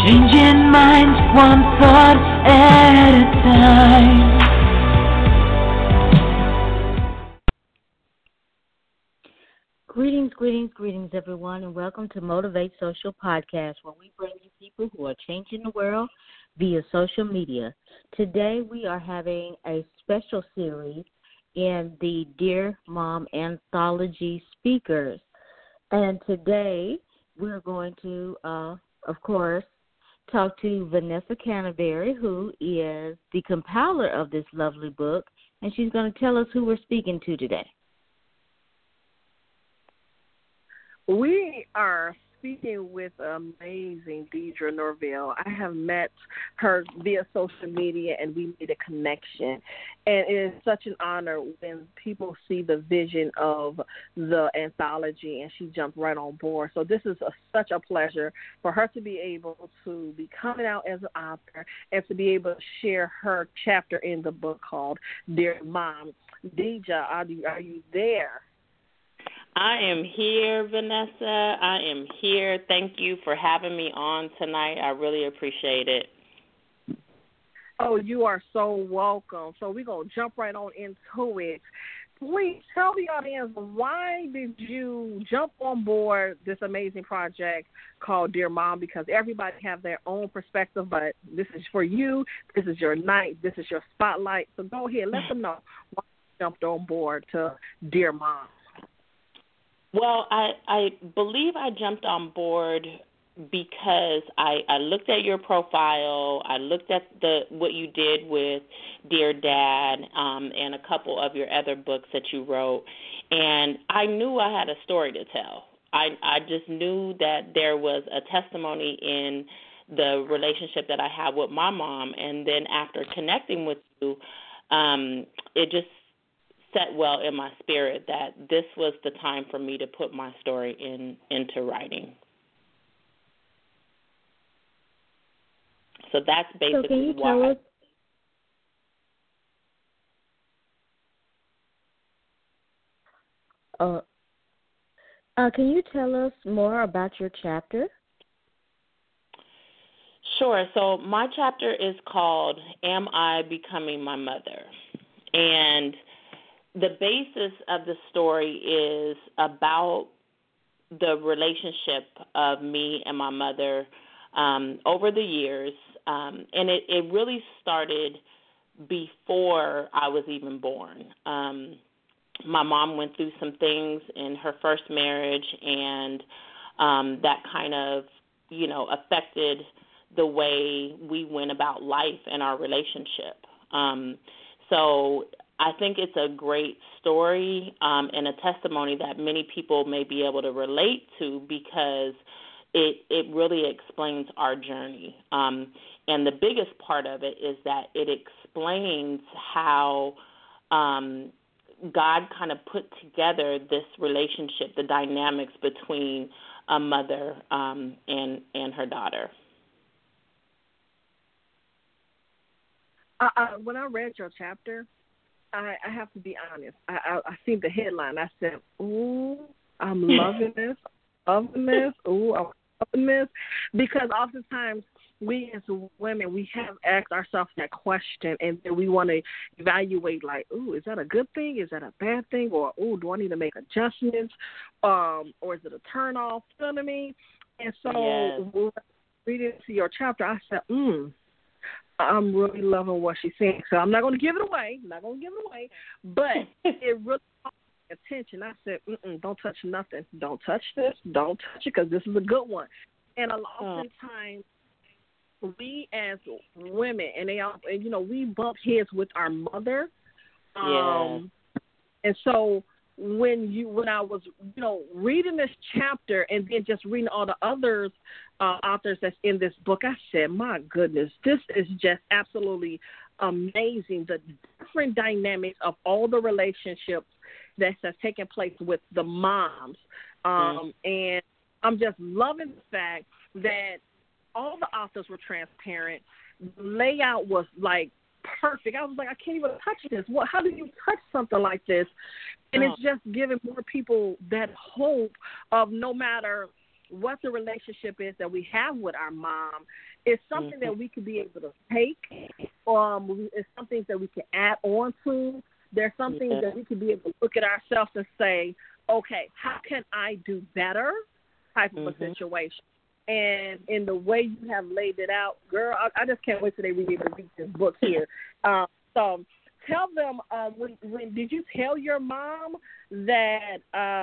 Changing minds one thought at a time. Greetings, everyone, and welcome to Motivate Social Podcast, where we bring you people who are changing the world via social media. Today, we are having a special series in the Dear Mom Anthology Speakers. And today, we're going to, of course, talk to Vanessa Canterbury, who is the compiler of this lovely book, and she's going to tell us who we're speaking to today. We are speaking with amazing Deidre Norville. I have met her via social media, and we made a connection. And it is such an honor when people see the vision of the anthology, and she jumped right on board. So this is such a pleasure for her to be able to be coming out as an author and to be able to share her chapter in the book called Dear Mom. Deidre, are you there? I am here, Vanessa. I am here. Thank you for having me on tonight. I really appreciate it. Oh, you are so welcome. So we're going to jump right on into it. Please tell the audience, why did you jump on board this amazing project called Dear Mom? Because everybody have their own perspective, but this is for you. This is your night. This is your spotlight. So go ahead. Let them know why you jumped on board to Dear Mom. Well, I believe I jumped on board because I looked at your profile, I looked at what you did with Dear Dad and a couple of your other books that you wrote, and I knew I had a story to tell. I just knew that there was a testimony in the relationship that I had with my mom, and then after connecting with you, it just set well in my spirit that this was the time for me to put my story into writing. So that's basically so can you why. Tell us, can you tell us more about your chapter? Sure. So my chapter is called Am I Becoming My Mother? And the basis of the story is about the relationship of me and my mother over the years, and it really started before I was even born. My mom went through some things in her first marriage, and that kind of, affected the way we went about life and our relationship. So I think it's a great story and a testimony that many people may be able to relate to because it really explains our journey. And the biggest part of it is that it explains how God kind of put together this relationship, the dynamics between a mother and her daughter. When I read your chapter, I have to be honest. I seen the headline. I said, "Ooh, I'm loving this. Ooh, I'm loving this," because oftentimes we as women, we have asked ourselves that question, and then we want to evaluate, like, "Ooh, is that a good thing? Is that a bad thing? Or, ooh, do I need to make adjustments? Or is it a turn off?" You know what I mean? And so, when I read into your chapter, I said, I'm really loving what she's saying. So I'm not going to give it away. But it really caught my attention. I said, don't touch nothing. Don't touch this. Don't touch it because this is a good one. And oftentimes we as women, and we bump heads with our mother. And so when I was, reading this chapter and then just reading all the others authors that's in this book, I said, my goodness, this is just absolutely amazing. The different dynamics of all the relationships that's taken place with the moms. And I'm just loving the fact that all the authors were transparent. The layout was like perfect. I was like, I can't even touch this. How do you touch something like this? And it's just giving more people that hope of no matter what the relationship is that we have with our mom, It's something that we could be able to take. It's something that we can add on to. There's some things that we can be able to look at ourselves and say, okay, how can I do better type of a situation? And in the way you have laid it out, girl, I just can't wait till they read this book here. So tell them, when did you tell your mom that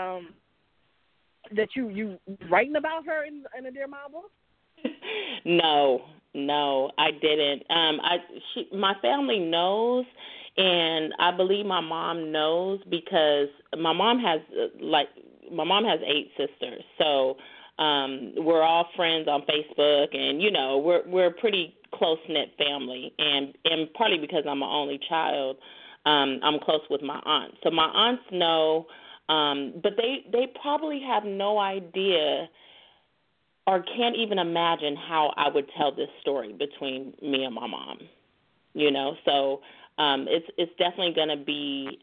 that you writing about her in a Dear Mom book? No, I didn't. My family knows, and I believe my mom knows because my mom has 8 sisters, so we're all friends on Facebook, and we're a pretty close knit family, and partly because I'm an only child, I'm close with my aunts. So my aunts know, but they probably have no idea or can't even imagine how I would tell this story between me and my mom. So it's definitely going to be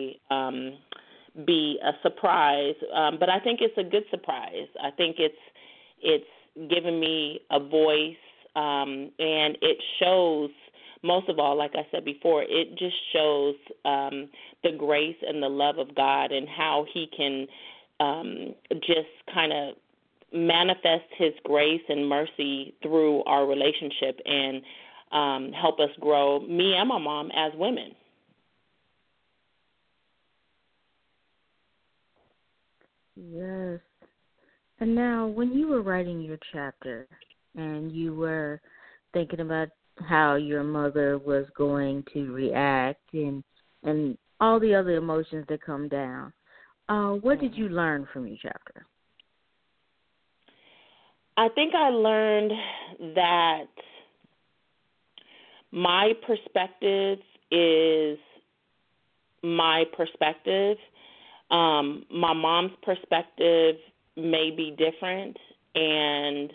a surprise, but I think it's a good surprise. I think it's given me a voice, and it shows, most of all, like I said before, it just shows the grace and the love of God and how He can just kind of manifest His grace and mercy through our relationship and help us grow, me and my mom, as women. Yes. And now, when you were writing your chapter and you were thinking about how your mother was going to react and all the other emotions that come down, what did you learn from your chapter? I think I learned that my perspective is my perspective. My mom's perspective may be different, and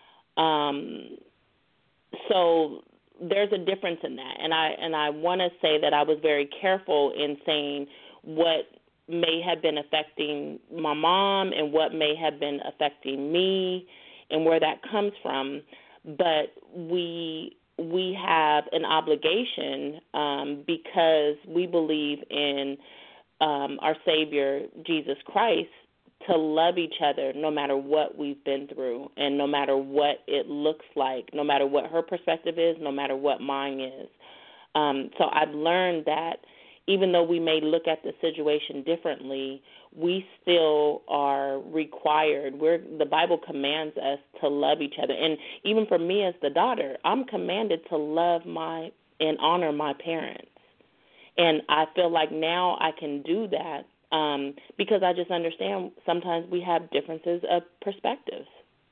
so there's a difference in that. And I want to say that I was very careful in saying what may have been affecting my mom and what may have been affecting me and where that comes from. But we have an obligation because we believe in our Savior, Jesus Christ, to love each other no matter what we've been through and no matter what it looks like, no matter what her perspective is, no matter what mine is. So I've learned that even though we may look at the situation differently, we still are required. The Bible commands us to love each other. And even for me as the daughter, I'm commanded to love and honor my parents. And I feel like now I can do that because I just understand sometimes we have differences of perspectives.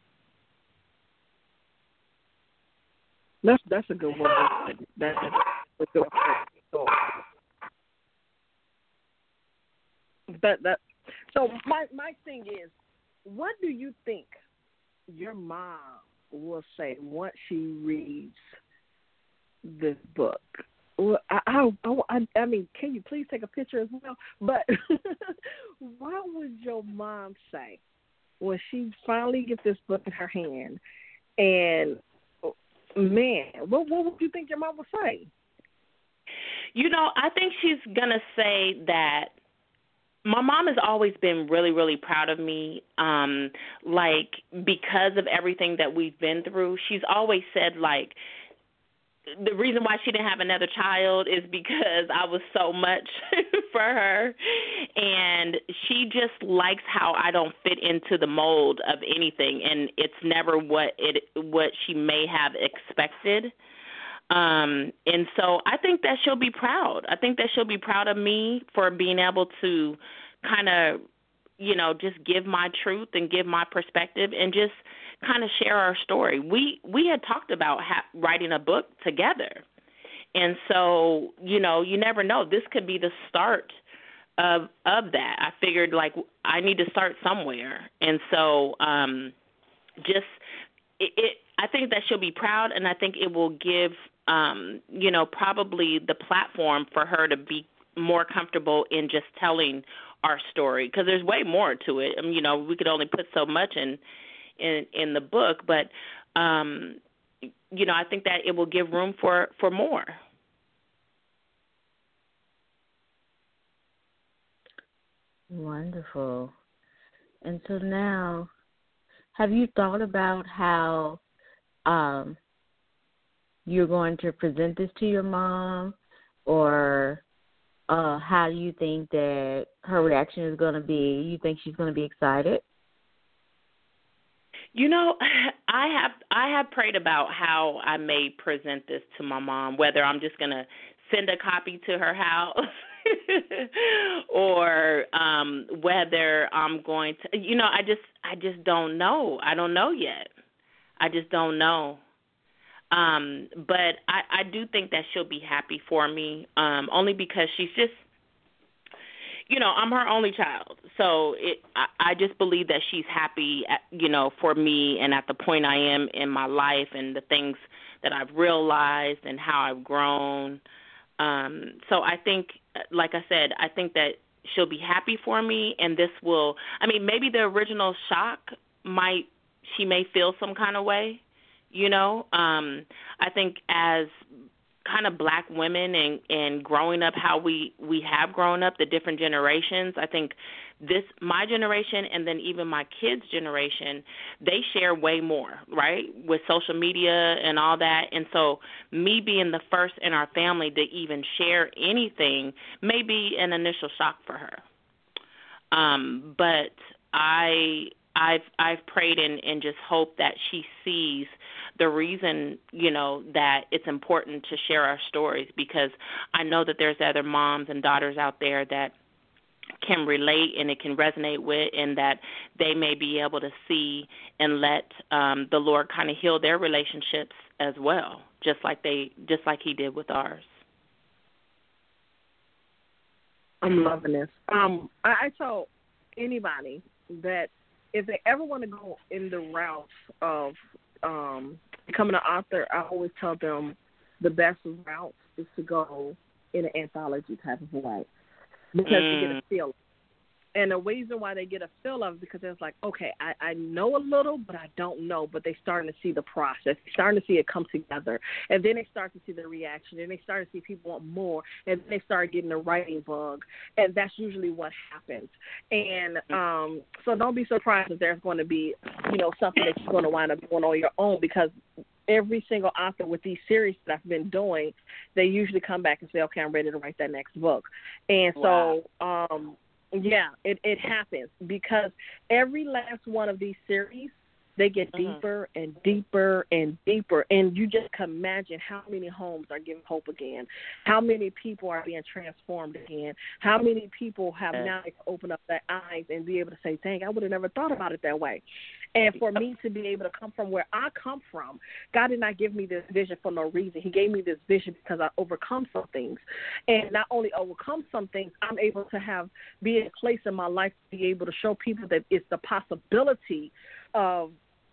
That's a good one. That's a good one. So my thing is, what do you think your mom will say once she reads this book? Well, I mean, can you please take a picture as well? But what would your mom say when she finally gets this book in her hand? And, man, what would you think your mom would say? I think she's going to say that my mom has always been really, really proud of me, because of everything that we've been through. She's always said, the reason why she didn't have another child is because I was so much for her, and she just likes how I don't fit into the mold of anything, and it's never what she may have expected. And so I think that she'll be proud. I think that she'll be proud of me for being able to kind of, just give my truth and give my perspective and just kind of share our story. We had talked about writing a book together. And so, you never know. This could be the start of that. I figured, I need to start somewhere. And so I think that she'll be proud, and I think it will give, probably the platform for her to be more comfortable in just telling our story, because there's way more to it. We could only put so much in the book, but I think that it will give room for more. Wonderful. And so now, have you thought about how you're going to present this to your mom, or how do you think that her reaction is going to be? You think she's going to be excited? I have prayed about how I may present this to my mom, whether I'm just going to send a copy to her house or whether I'm going to, I just don't know. I don't know yet. I just don't know. But I do think that she'll be happy for me, only because she's just, I'm her only child. So I just believe that she's happy, for me and at the point I am in my life and the things that I've realized and how I've grown. So I think, like I said, I think that she'll be happy for me, and this will, maybe the original shock she may feel some kind of way, I think as kind of black women and growing up how we have grown up, the different generations, I think my generation and then even my kids' generation, they share way more, right, with social media and all that. And so me being the first in our family to even share anything may be an initial shock for her. But I've prayed and just hope that she sees the reason, that it's important to share our stories, because I know that there's other moms and daughters out there that can relate and it can resonate with, and that they may be able to see and let the Lord kind of heal their relationships as well, just like He did with ours. I'm loving this. I tell anybody that if they ever want to go in the route of becoming an author, I always tell them the best route is to go in an anthology type of way, because you get a feel. And the reason why they get a feel of it, because it's like, okay, I know a little, but I don't know. But they're starting to see the process. They're starting to see it come together. And then they start to see the reaction. And they start to see people want more. And then they start getting the writing bug. And that's usually what happens. And so don't be surprised if there's going to be, something that you're going to wind up doing on your own, because every single author with these series that I've been doing, they usually come back and say, okay, I'm ready to write that next book. And so, yeah, it happens, because every last one of these series, they get deeper and deeper and deeper. And you just can imagine how many homes are given hope again, how many people are being transformed again, how many people have now opened up their eyes and be able to say, dang, I would have never thought about it that way. And for me to be able to come from where I come from, God did not give me this vision for no reason. He gave me this vision because I overcome some things. And not only overcome some things, I'm able to be in a place in my life to be able to show people that it's the possibility of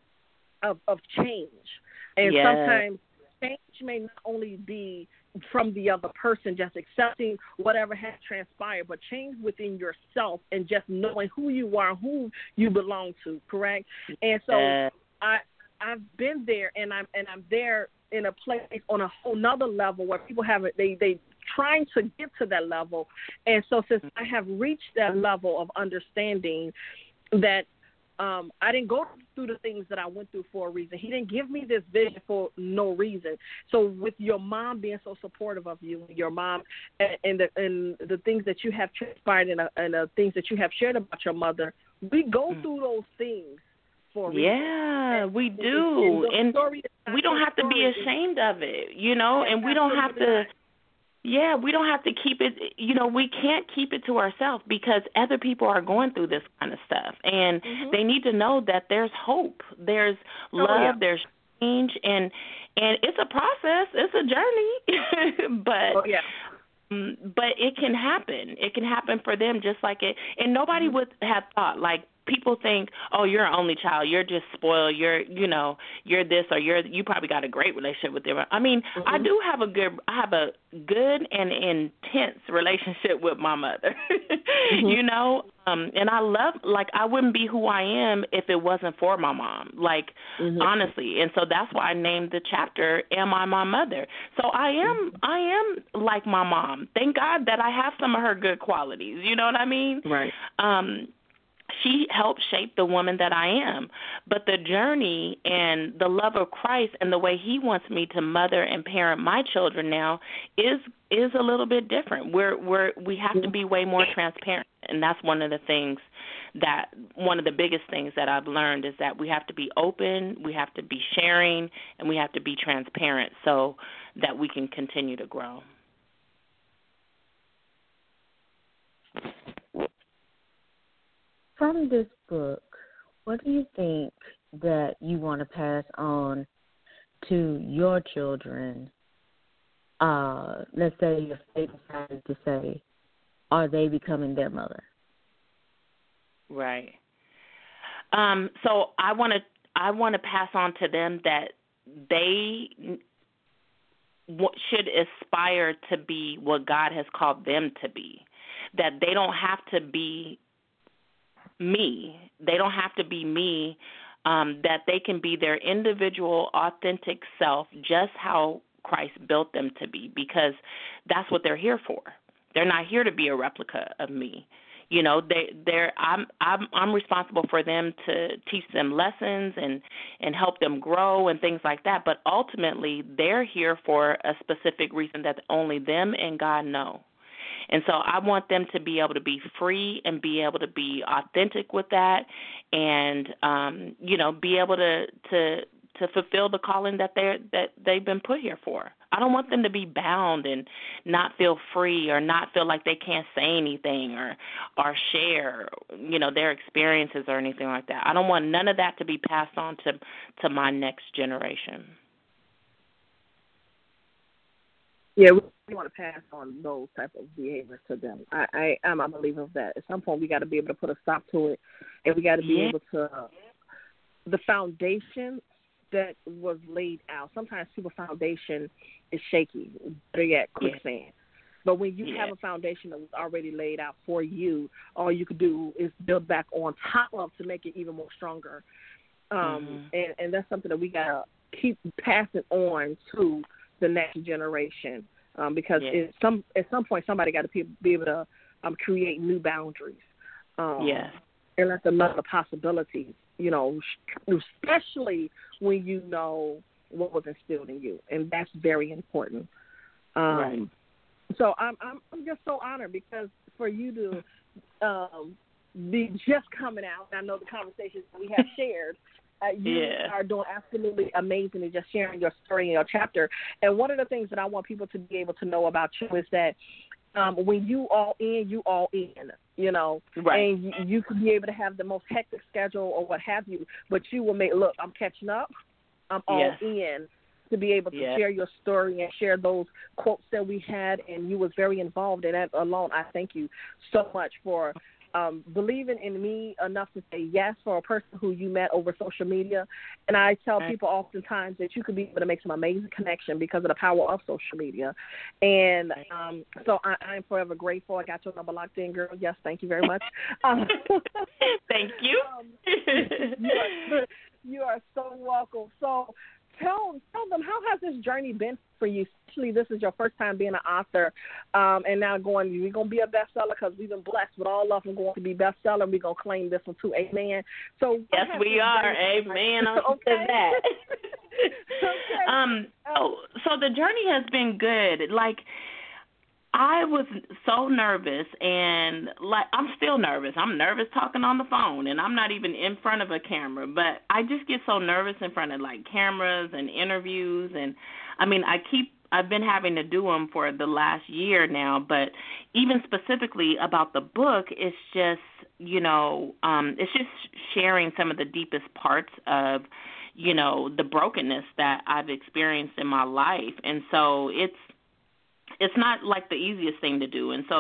change. And sometimes change may not only be from the other person, just accepting whatever has transpired, but change within yourself and just knowing who you are, who you belong to, correct? And so I've been there, and I'm there in a place on a whole nother level where people haven't, they trying to get to that level. And so since I have reached that level of understanding that I didn't go through the things that I went through for a reason. He didn't give me this vision for no reason. So with your mom being so supportive of you, your mom and the things that you have transpired and the things that you have shared about your mother, we go through those things for a reason. Yeah, we do. And we don't have to be ashamed of it, and we don't have to. Yeah, we don't have to keep it, we can't keep it to ourselves, because other people are going through this kind of stuff. And they need to know that there's hope, there's love, there's change, and it's a process, it's a journey, but it can happen. It can happen for them just like it. And nobody would have thought, like, people think, oh, you're an only child, you're just spoiled, you're this, or you probably got a great relationship with them. I mean, I have a good and intense relationship with my mother. And I love, like, I wouldn't be who I am if it wasn't for my mom, like, honestly. And so that's why I named the chapter, Am I My Mother? So I am like my mom. Thank God that I have some of her good qualities. You know what I mean? Right. She helped shape the woman that I am. But the journey and the love of Christ and the way he wants me to mother and parent my children now is a little bit different. We have to be way more transparent, and that's one of the biggest things that I've learned is that we have to be open, we have to be sharing, and we have to be transparent so that we can continue to grow. From this book, what do you think that you want to pass on to your children? Let's say if they decided to say, are they becoming their mother? Right. So I want to pass on to them that they should aspire to be what God has called them to be. That they don't have to be me. They don't have to be me. That they can be their individual, authentic self, just how Christ built them to be, because that's what they're here for. They're not here to be a replica of me. I'm responsible for them to teach them lessons and help them grow and things like that. But ultimately, they're here for a specific reason that only them and God know. And so I want them to be able to be free and be able to be authentic with that, and be able to fulfill the calling that they've been put here for. I don't want them to be bound and not feel free or not feel like they can't say anything or share, their experiences or anything like that. I don't want none of that to be passed on to my next generation. Yeah, we want to pass on those type of behaviors to them. I'm a believer of that. At some point, we got to be able to put a stop to it, and we got to be able to the foundation that was laid out. Sometimes people's foundation is shaky, better yet, quicksand. But when you have a foundation that was already laid out for you, all you could do is build back on top of to make it even more stronger. And that's something that we got to keep passing on to the next generation, because at some point somebody got to be able to create new boundaries, and let them know the possibilities, especially when you know what was instilled in you, and that's very important. Right. So I'm just so honored, because for you to be just coming out, I know the conversations that we have shared. You are doing absolutely amazing and just sharing your story and your chapter. And one of the things that I want people to be able to know about you is that when you all in, right. And you could be able to have the most hectic schedule or what have you, but you will look, I'm catching up, I'm all in, to be able to share your story and share those quotes that we had, and you was very involved in that alone. I thank you so much for believing in me enough to say yes for a person who you met over social media. And I tell people oftentimes that you could be able to make some amazing connection because of the power of social media. And so I'm forever grateful. I got your number locked in, girl. Yes, thank you very much. Thank you. You are so welcome. So tell them, how has this journey been for you? Especially this is your first time being an author, and now we're going to be a bestseller, because we've been blessed with all of them going to be bestseller. We're going to claim this one too. Amen. So yes, we are. Amen. Okay. That. Okay. So the journey has been good. Like, I was so nervous, and I'm still nervous. I'm nervous talking on the phone, and I'm not even in front of a camera, but I just get so nervous in front of cameras and interviews, and I mean, I've been having to do them for the last year now, but even specifically about the book, it's just, it's just sharing some of the deepest parts of, the brokenness that I've experienced in my life. And so it's not the easiest thing to do. And so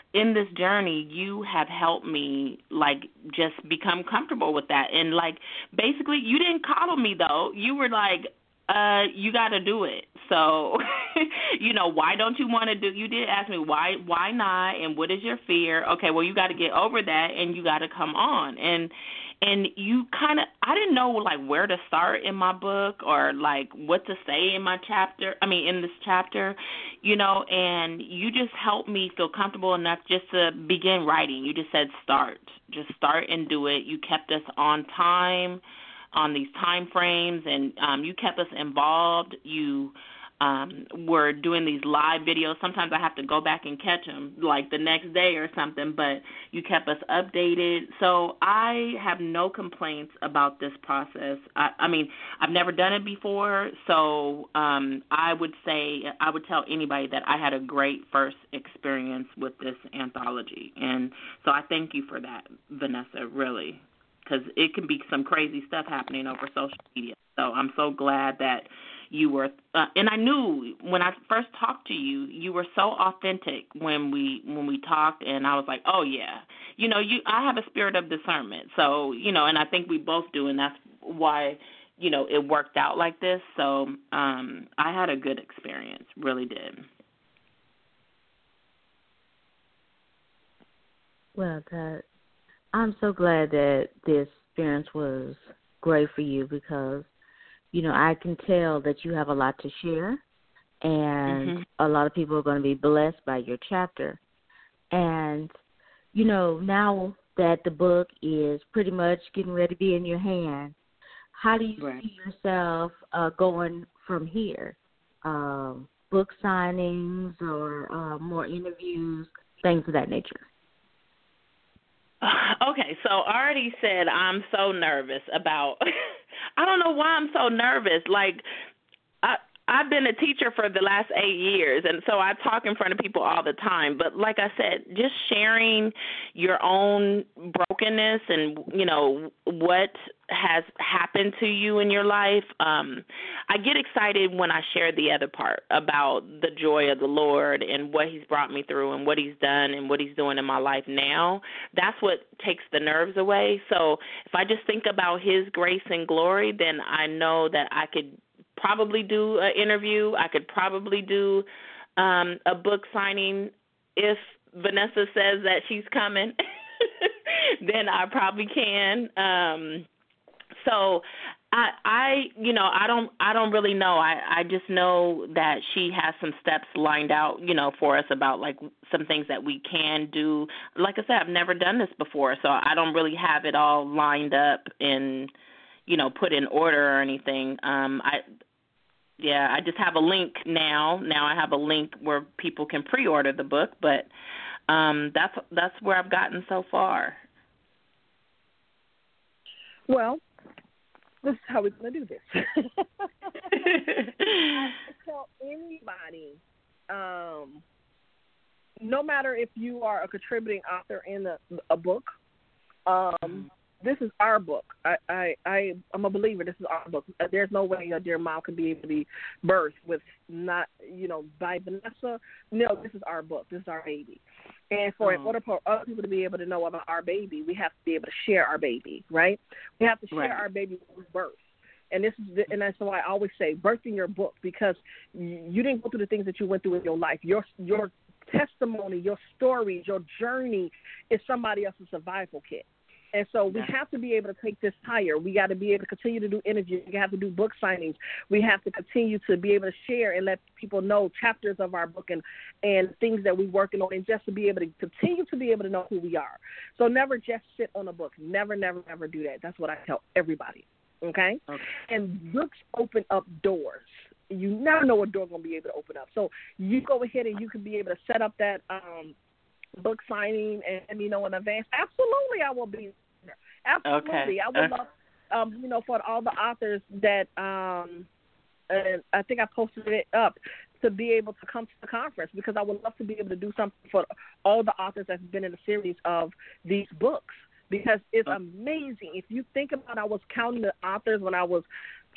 in this journey, you have helped me, like, just become comfortable with that. And, like, basically, you didn't coddle me, though. You were like, you got to do it. So, why don't you want to do? You did ask me why not, and what is your fear? Okay, well, you got to get over that, and you got to come on. And you kind of, I didn't know, like, where to start in my book or, like, what to say in in this chapter, and you just helped me feel comfortable enough just to begin writing. You just said just start and do it. You kept us on time, on these time frames, and you kept us involved. You were doing these live videos. Sometimes I have to go back and catch them, like the next day or something, but you kept us updated. So I have no complaints about this process. I've never done it before, so I would tell anybody that I had a great first experience with this anthology. And so I thank you for that, Vanessa, really, because it can be some crazy stuff happening over social media. So I'm so glad that you were, and I knew when I first talked to you, you were so authentic when we talked, and I was like, oh yeah, I have a spirit of discernment, so and I think we both do, and that's why it worked out like this. So I had a good experience, really did. Well, I'm so glad that this experience was great for you because, I can tell that you have a lot to share, and a lot of people are going to be blessed by your chapter. And, now that the book is pretty much getting ready to be in your hand, how do you see yourself going from here? Book signings or more interviews, things of that nature? Okay, so I already said I'm so nervous about I don't know why I'm so nervous. Like, I've been a teacher for the last 8 years, and so I talk in front of people all the time. But like I said, just sharing your own brokenness and, what has happened to you in your life, I get excited when I share the other part about the joy of the Lord and what he's brought me through and what he's done and what he's doing in my life now. That's what takes the nerves away. So if I just think about his grace and glory, then I know that I could probably do an interview. I could probably do a book signing. If Vanessa says that she's coming, then I probably can. So I don't really know. I just know that she has some steps lined out, for us about like some things that we can do. Like I said, I've never done this before, so I don't really have it all lined up and, put in order or anything. I just have a link now. Now I have a link where people can pre-order the book, but that's where I've gotten so far. Well, this is how we're going to do this. I tell anybody, no matter if you are a contributing author in a book, this is our book. I'm a believer. This is our book. There's no way a dear mom could be able to be birthed with not, by Vanessa. No, this is our book. This is our baby. And in order for other people to be able to know about our baby, we have to be able to share our baby, right? We have to share our baby with birth. And and that's why I always say birthing your book, because you didn't go through the things that you went through in your life. Your testimony, your story, your journey is somebody else's survival kit. And so we have to be able to take this higher. We got to be able to continue to do interviews. We have to do book signings. We have to continue to be able to share and let people know chapters of our book and things that we're working on, and just to be able to continue to be able to know who we are. So never just sit on a book. Never, never, never do that. That's what I tell everybody, okay? And books open up doors. You never know what door going to be able to open up. So you go ahead and you can be able to set up that book signing and let me know in advance. Absolutely, I will be there. Absolutely. I would love, for all the authors that, and I think I posted it up, to be able to come to the conference, because I would love to be able to do something for all the authors that's been in a series of these books, because it's amazing. If you think about, I was counting the authors when I was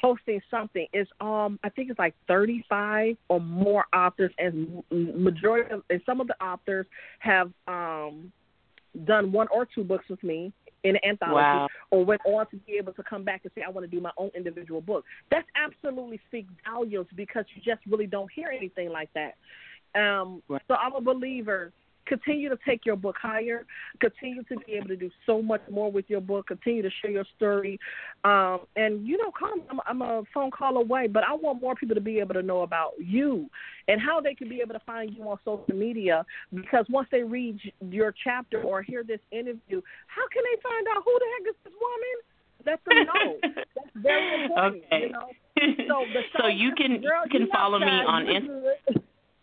posting something. It's I think it's like 35 or more authors, and majority of, and some of the authors have done 1 or 2 books with me in an anthology, wow. or went on to be able to come back and say, I want to do my own individual book. That's absolutely speaks volumes, because you just really don't hear anything like that. Right. So I'm a believer. Continue to take your book higher. Continue to be able to do so much more with your book. Continue to share your story. And, you know, I'm a phone call away, but I want more people to be able to know about you and how they can be able to find you on social media, because once they read your chapter or hear this interview, how can they find out who the heck is this woman? Let them know. That's very important, okay. you know. So you can follow me on Instagram.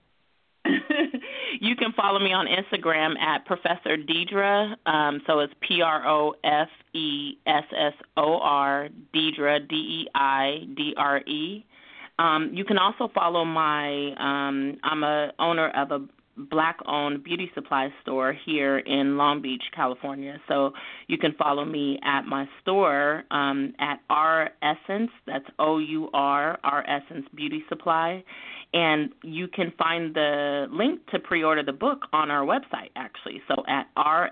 You can follow me on Instagram at Professor Deidre. So it's Professor Deidre, DEIDRE. You can also follow my. I'm a owner of a Black-owned beauty supply store here in Long Beach, California. So you can follow me at my store at R Essence. That's OUR Essence Beauty Supply. And you can find the link to pre-order the book on our website, actually, so at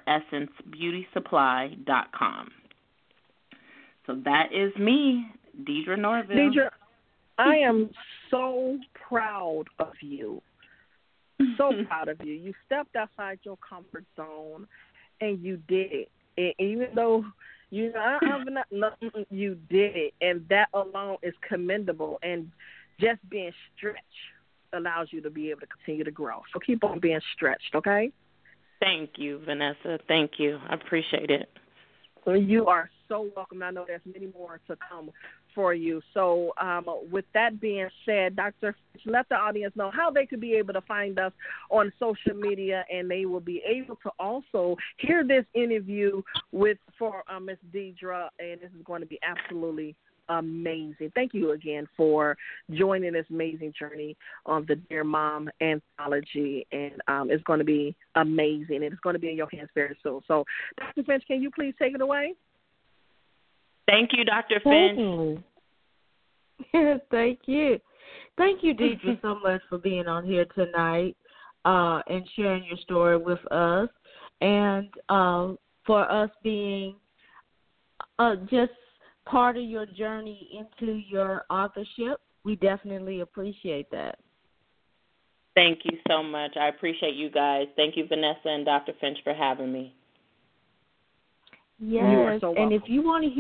ouressencebeautysupply.com. So that is me, Deidre Norville. Deidre, I am so proud of you. So proud of you. You stepped outside your comfort zone, and you did it. And even though you did it, and that alone is commendable. And just being stretched allows you to be able to continue to grow. So keep on being stretched, okay? Thank you, Vanessa. Thank you. I appreciate it. You are so welcome. I know there's many more to come for you. So with that being said, Dr. Finch, let the audience know how they could be able to find us on social media, and they will be able to also hear this interview for Ms. Deidre, and this is going to be absolutely amazing. Thank you again for joining this amazing journey of the Dear Mom anthology, and it's going to be amazing, and it's going to be in your hands very soon. So, Dr. Finch, can you please take it away? Thank you, Dr. Finch. Thank you. Thank you, Deidre, so much for being on here tonight and sharing your story with us, and for us being just part of your journey into your authorship. We definitely appreciate that. Thank you so much. I appreciate you guys. Thank you, Vanessa and Dr. Finch, for having me. Yes, you are so welcome. And if you want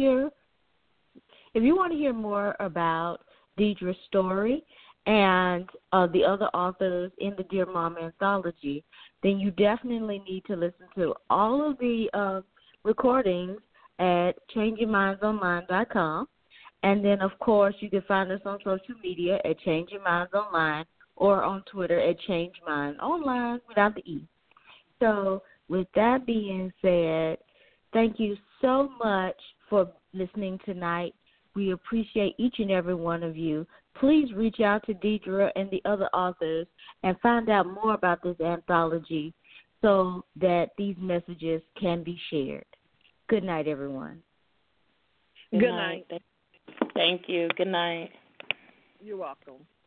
to hear more about Deidre's story and the other authors in the Dear Mom anthology, then you definitely need to listen to all of the recordings at changingmindsonline.com. And then, of course, you can find us on social media at Changing Minds Online or on Twitter at Change Mind Online without the E. So with that being said, thank you so much for listening tonight. We appreciate each and every one of you. Please reach out to Deidre and the other authors and find out more about this anthology so that these messages can be shared. Good night, everyone. Good night. Thank you. Good night. You're welcome.